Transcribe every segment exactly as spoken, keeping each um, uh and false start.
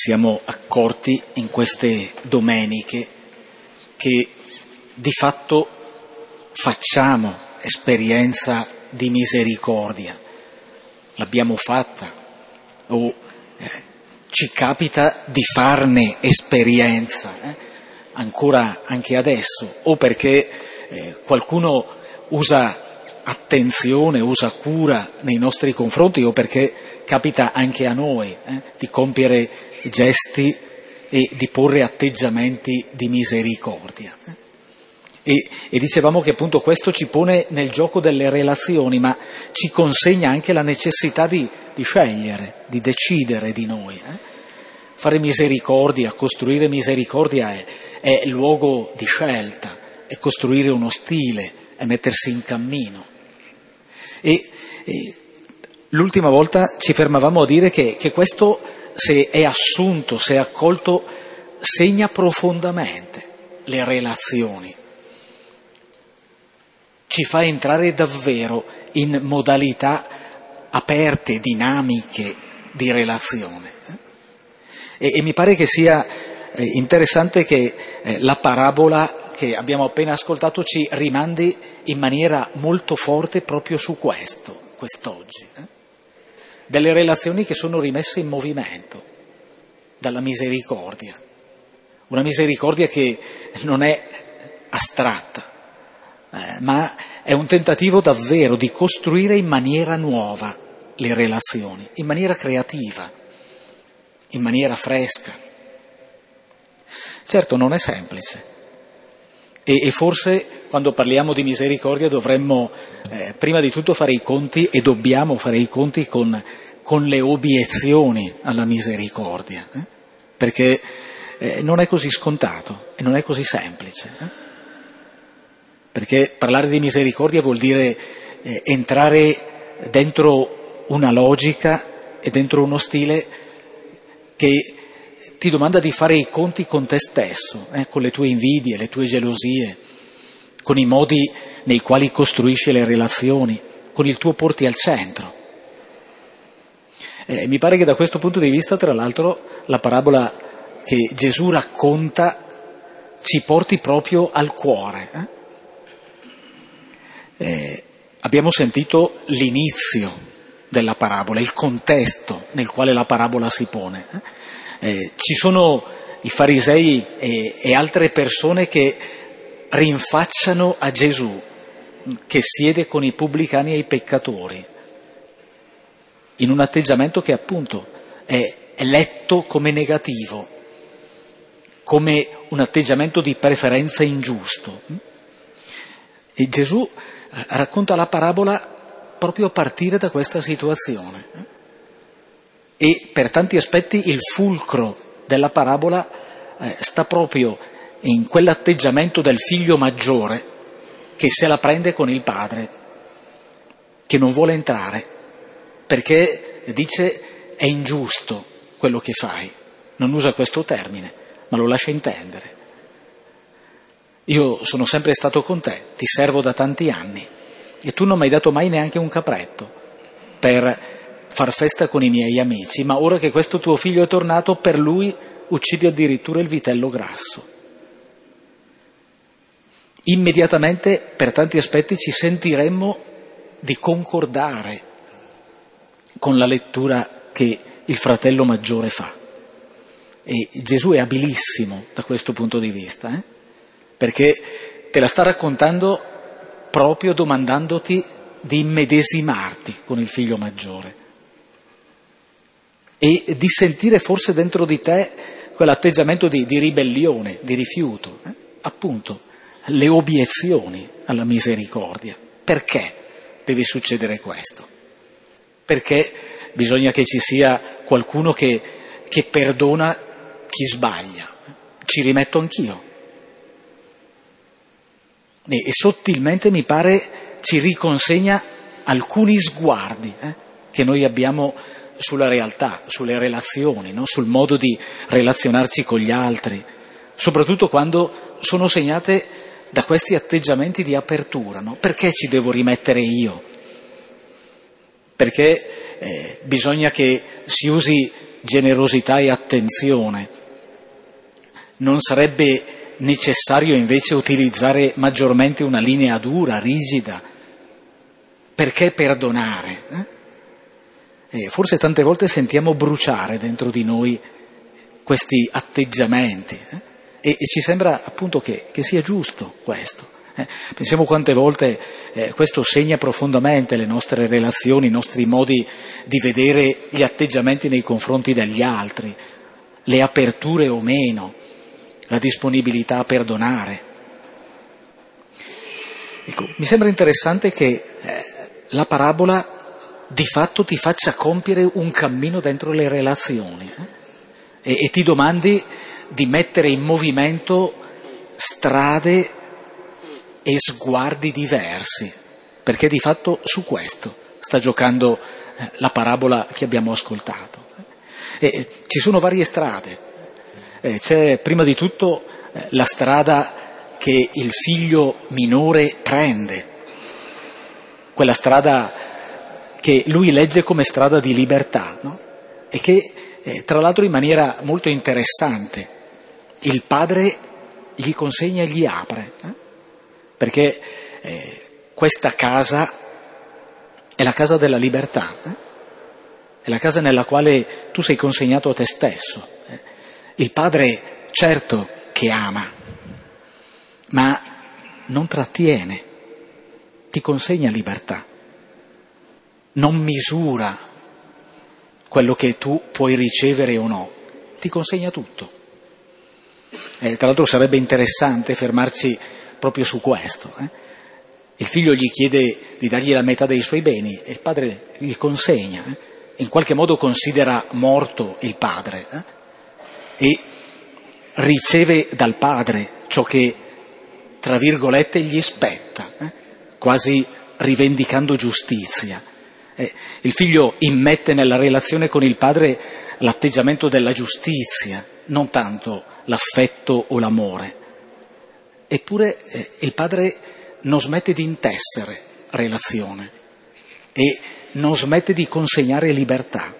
siamo accorti in queste domeniche che di fatto facciamo esperienza di misericordia, l'abbiamo fatta o eh, ci capita di farne esperienza, eh, ancora anche adesso, o perché eh, qualcuno usa attenzione, usa cura nei nostri confronti, o perché capita anche a noi eh, di compiere gesti e di porre atteggiamenti di misericordia. E, e dicevamo che appunto questo ci pone nel gioco delle relazioni, ma ci consegna anche la necessità di, di scegliere, di decidere di noi. Eh? Fare misericordia, costruire misericordia è, è luogo di scelta, è costruire uno stile, è mettersi in cammino. E, e l'ultima volta ci fermavamo a dire che, che questo, se è assunto, se è accolto, segna profondamente le relazioni. Ci fa entrare davvero in modalità aperte, dinamiche di relazione. E, e mi pare che sia eh, interessante che eh, la parabola che abbiamo appena ascoltato ci rimandi in maniera molto forte proprio su questo, quest'oggi. Eh? Delle relazioni che sono rimesse in movimento dalla misericordia. Una misericordia che non è astratta, Eh, ma è un tentativo davvero di costruire in maniera nuova le relazioni, in maniera creativa, in maniera fresca. Certo, non è semplice e, e forse quando parliamo di misericordia dovremmo eh, prima di tutto fare i conti, e dobbiamo fare i conti con, con le obiezioni alla misericordia, eh? perché eh, non è così scontato e non è così semplice. Eh? Perché parlare di misericordia vuol dire eh, entrare dentro una logica e dentro uno stile che ti domanda di fare i conti con te stesso, eh, con le tue invidie, le tue gelosie, con i modi nei quali costruisci le relazioni, con il tuo porti al centro. Eh, mi pare che da questo punto di vista, tra l'altro, la parabola che Gesù racconta ci porti proprio al cuore. Eh? Eh, abbiamo sentito l'inizio della parabola, il contesto nel quale la parabola si pone. Eh, ci sono i farisei e, e altre persone che rinfacciano a Gesù che siede con i pubblicani e i peccatori, in un atteggiamento che appunto è, è letto come negativo, come un atteggiamento di preferenza ingiusto. E Gesù racconta la parabola proprio a partire da questa situazione. E per tanti aspetti il fulcro della parabola eh, sta proprio in quell'atteggiamento del figlio maggiore che se la prende con il padre, che non vuole entrare, perché dice è ingiusto quello che fai. Non usa questo termine, ma lo lascia intendere. Io sono sempre stato con te, ti servo da tanti anni e tu non mi hai dato mai neanche un capretto per far festa con i miei amici, ma ora che questo tuo figlio è tornato, per lui uccidi addirittura il vitello grasso. Immediatamente, per tanti aspetti, ci sentiremmo di concordare con la lettura che il fratello maggiore fa. E Gesù è abilissimo da questo punto di vista, eh? perché te la sta raccontando proprio domandandoti di immedesimarti con il figlio maggiore e di sentire forse dentro di te quell'atteggiamento di, di ribellione, di rifiuto, eh? appunto le obiezioni alla misericordia. Perché deve succedere questo? Perché bisogna che ci sia qualcuno che, che perdona chi sbaglia. Ci rimetto anch'io. E, e sottilmente mi pare ci riconsegna alcuni sguardi eh, che noi abbiamo sulla realtà, sulle relazioni, no? sul modo di relazionarci con gli altri, soprattutto quando sono segnate da questi atteggiamenti di apertura. No? Perché ci devo rimettere io? Perché eh, bisogna che si usi generosità e attenzione. Non sarebbe necessario invece utilizzare maggiormente una linea dura, rigida? Perché perdonare? Eh? E forse tante volte sentiamo bruciare dentro di noi questi atteggiamenti eh? e, e ci sembra appunto che, che sia giusto questo. Eh? Pensiamo quante volte eh, questo segna profondamente le nostre relazioni, i nostri modi di vedere gli atteggiamenti nei confronti degli altri, le aperture o meno, la disponibilità a perdonare. Ecco, mi sembra interessante che eh, la parabola di fatto ti faccia compiere un cammino dentro le relazioni eh? e, e ti domandi di mettere in movimento strade e sguardi diversi, perché di fatto su questo sta giocando eh, la parabola che abbiamo ascoltato. E, e, ci sono varie strade, eh, c'è prima di tutto eh, la strada che il figlio minore prende, quella strada che lui legge come strada di libertà, no? E che eh, tra l'altro in maniera molto interessante il padre gli consegna e gli apre, eh? Perché eh, questa casa è la casa della libertà, eh? È la casa nella quale tu sei consegnato a te stesso. Eh? Il padre certo che ama, ma non trattiene, ti consegna libertà. Non misura quello che tu puoi ricevere o no, ti consegna tutto. Eh, tra l'altro sarebbe interessante fermarci proprio su questo. Eh? Il figlio gli chiede di dargli la metà dei suoi beni e il padre gli consegna. Eh? In qualche modo considera morto il padre eh? e riceve dal padre ciò che, tra virgolette, gli spetta, eh? quasi rivendicando giustizia. Eh, il figlio immette nella relazione con il padre l'atteggiamento della giustizia, non tanto l'affetto o l'amore. Eppure eh, il padre non smette di intessere relazione e non smette di consegnare libertà.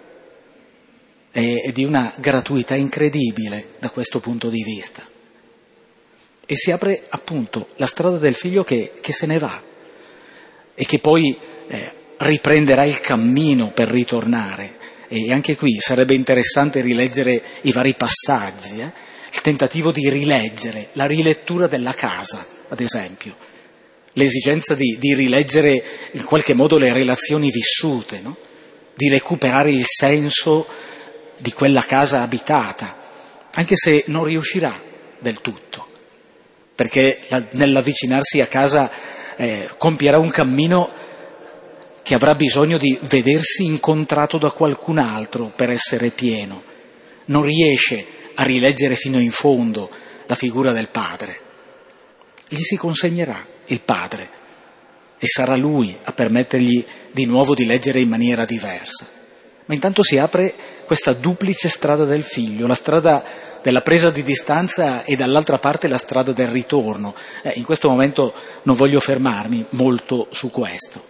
È, è di una gratuità incredibile da questo punto di vista. E si apre appunto la strada del figlio che, che se ne va e che poi eh, riprenderà il cammino per ritornare. E anche qui sarebbe interessante rileggere i vari passaggi, eh? Il tentativo di rileggere, la rilettura della casa, ad esempio, l'esigenza di, di rileggere in qualche modo le relazioni vissute, no? Di recuperare il senso di quella casa abitata, anche se non riuscirà del tutto, perché la, nell'avvicinarsi a casa eh, compierà un cammino che avrà bisogno di vedersi incontrato da qualcun altro per essere pieno. Non riesce a rileggere fino in fondo la figura del padre. Gli si consegnerà il padre e sarà lui a permettergli di nuovo di leggere in maniera diversa. Ma intanto si apre questa duplice strada del figlio, la strada della presa di distanza e dall'altra parte la strada del ritorno. Eh, in questo momento non voglio fermarmi molto su questo.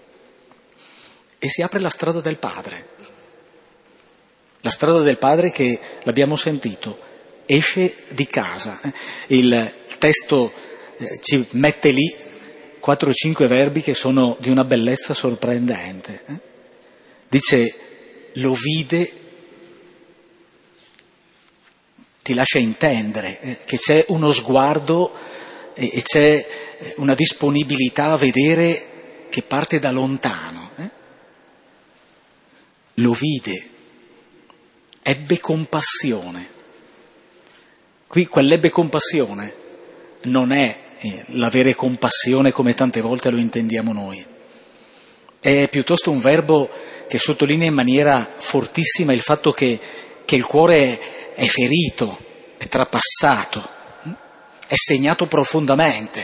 E si apre la strada del padre. La strada del padre che, l'abbiamo sentito, esce di casa. Il testo eh, ci mette lì quattro o cinque verbi che sono di una bellezza sorprendente. Eh? Dice, lo vide, ti lascia intendere eh, che c'è uno sguardo e, e c'è una disponibilità a vedere che parte da lontano. Eh? Lo vide. Ebbe compassione. Qui quell'ebbe compassione non è eh, l'avere compassione come tante volte lo intendiamo noi. È piuttosto un verbo che sottolinea in maniera fortissima il fatto che, che il cuore è ferito, è trapassato, è segnato profondamente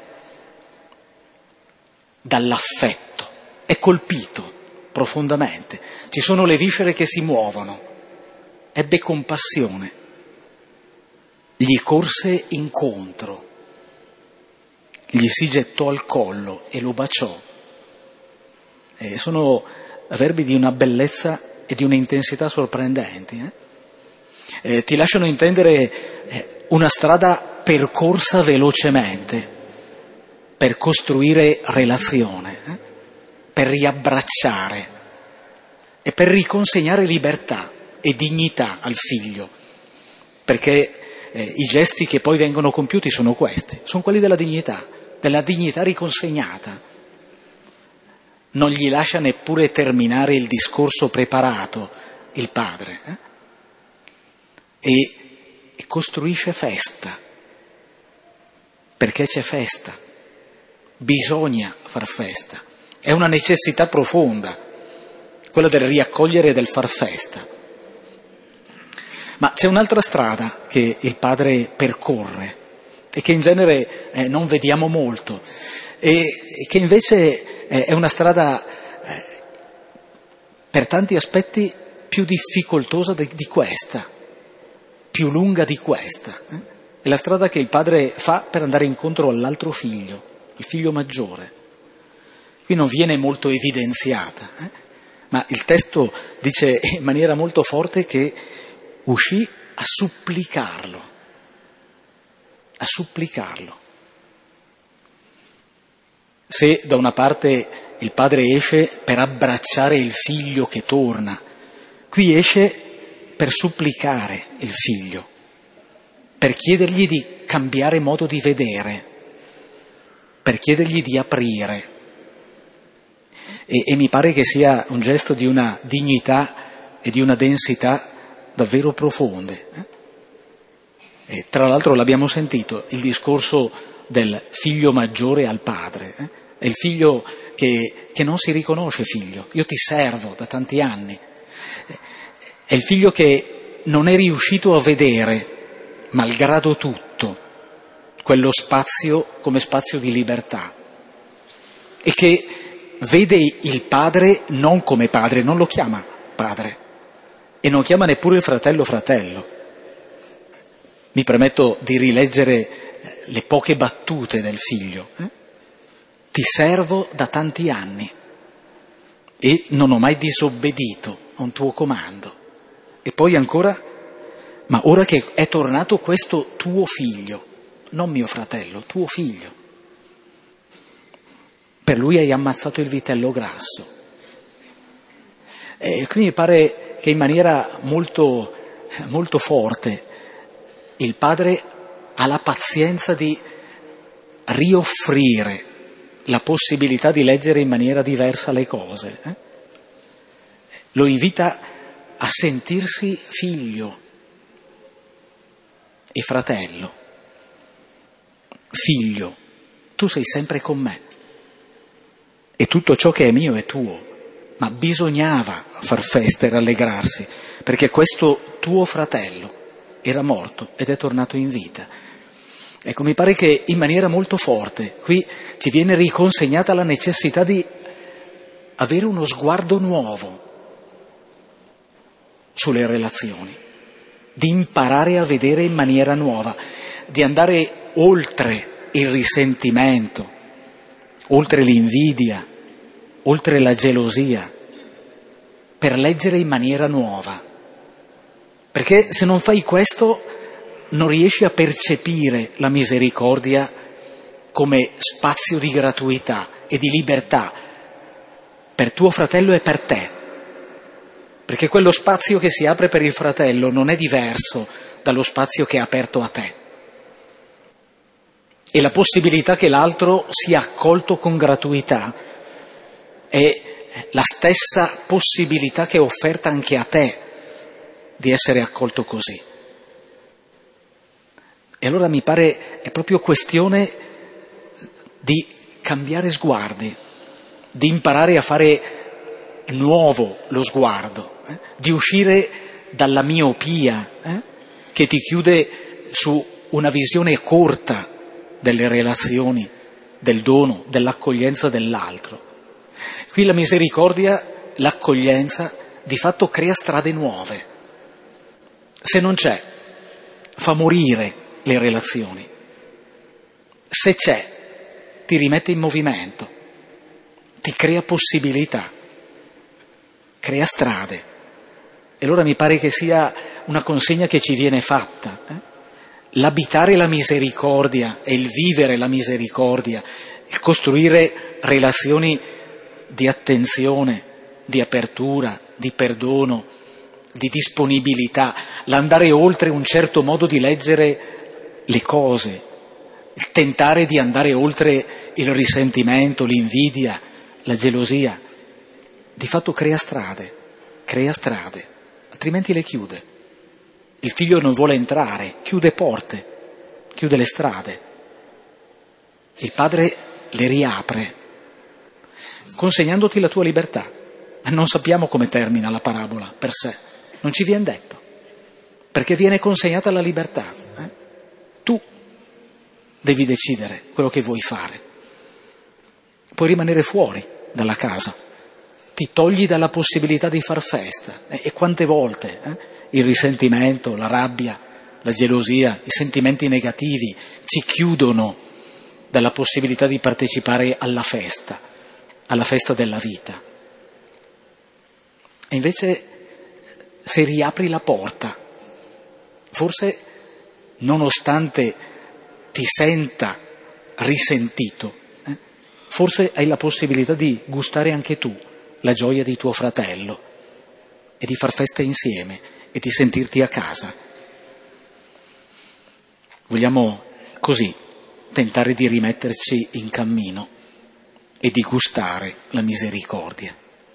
dall'affetto, è colpito profondamente. Ci sono le viscere che si muovono. Ebbe compassione, gli corse incontro, gli si gettò al collo e lo baciò. Eh, sono verbi di una bellezza e di un'intensità sorprendenti. Eh? Eh, ti lasciano intendere eh, una strada percorsa velocemente per costruire relazione, eh? per riabbracciare e per riconsegnare libertà e dignità al figlio, perché eh, i gesti che poi vengono compiuti sono questi, sono quelli della dignità, della dignità riconsegnata. Non gli lascia neppure terminare il discorso preparato, il padre, eh? e, e costruisce festa, perché c'è festa, bisogna far festa, è una necessità profonda, quella del riaccogliere e del far festa. Ma c'è un'altra strada che il padre percorre e che in genere eh, non vediamo molto e, e che invece eh, è una strada eh, per tanti aspetti più difficoltosa di, di questa, più lunga di questa. Eh? È la strada che il padre fa per andare incontro all'altro figlio, il figlio maggiore. Qui non viene molto evidenziata, eh? ma il testo dice in maniera molto forte che uscì a supplicarlo, a supplicarlo. Se da una parte il padre esce per abbracciare il figlio che torna, qui esce per supplicare il figlio, per chiedergli di cambiare modo di vedere, per chiedergli di aprire. E, e mi pare che sia un gesto di una dignità e di una densità davvero profonde. E tra l'altro l'abbiamo sentito, il discorso del figlio maggiore al padre. Eh? È il figlio che, che non si riconosce figlio. Io ti servo da tanti anni. È il figlio che non è riuscito a vedere, malgrado tutto, quello spazio come spazio di libertà. E che vede il padre non come padre, non lo chiama padre. E non chiama neppure il fratello fratello. Mi permetto di rileggere le poche battute del figlio. Eh? Ti servo da tanti anni e non ho mai disobbedito a un tuo comando. E poi ancora, ma ora che è tornato questo tuo figlio, non mio fratello, tuo figlio, per lui hai ammazzato il vitello grasso. E qui mi pare che in maniera molto, molto forte il padre ha la pazienza di rioffrire la possibilità di leggere in maniera diversa le cose. Eh? Lo invita a sentirsi figlio e fratello. Figlio, tu sei sempre con me e tutto ciò che è mio è tuo. Ma bisognava far festa e rallegrarsi, perché questo tuo fratello era morto ed è tornato in vita. Ecco, mi pare che in maniera molto forte qui ci viene riconsegnata la necessità di avere uno sguardo nuovo sulle relazioni, di imparare a vedere in maniera nuova, di andare oltre il risentimento, oltre l'invidia, oltre la gelosia, per leggere in maniera nuova. Perché se non fai questo non riesci a percepire la misericordia come spazio di gratuità e di libertà per tuo fratello e per te. Perché quello spazio che si apre per il fratello non è diverso dallo spazio che è aperto a te. E la possibilità che l'altro sia accolto con gratuità è la stessa possibilità che è offerta anche a te di essere accolto così. E allora mi pare è proprio questione di cambiare sguardi, di imparare a fare nuovo lo sguardo, eh? di uscire dalla miopia eh? che ti chiude su una visione corta delle relazioni, del dono, dell'accoglienza dell'altro. Qui la misericordia, l'accoglienza, di fatto crea strade nuove. Se non c'è, fa morire le relazioni. Se c'è, ti rimette in movimento, ti crea possibilità, crea strade. E allora mi pare che sia una consegna che ci viene fatta. Eh? L'abitare la misericordia e il vivere la misericordia, il costruire relazioni di attenzione, di apertura, di perdono, di disponibilità, l'andare oltre un certo modo di leggere le cose, il tentare di andare oltre il risentimento, l'invidia, la gelosia, di fatto crea strade, crea strade, altrimenti le chiude. Il figlio non vuole entrare, chiude porte, chiude le strade. Il padre le riapre, consegnandoti la tua libertà. Non sappiamo come termina la parabola per sé, non ci viene detto, perché viene consegnata la libertà. Eh? Tu devi decidere quello che vuoi fare. Puoi rimanere fuori dalla casa, ti togli dalla possibilità di far festa. Eh? E quante volte eh? il risentimento, la rabbia, la gelosia, i sentimenti negativi ci chiudono dalla possibilità di partecipare alla festa, alla festa della vita. E invece se riapri la porta, forse nonostante ti senta risentito, eh, forse hai la possibilità di gustare anche tu la gioia di tuo fratello e di far festa insieme e di sentirti a casa. Vogliamo così tentare di rimetterci in cammino e di gustare la misericordia.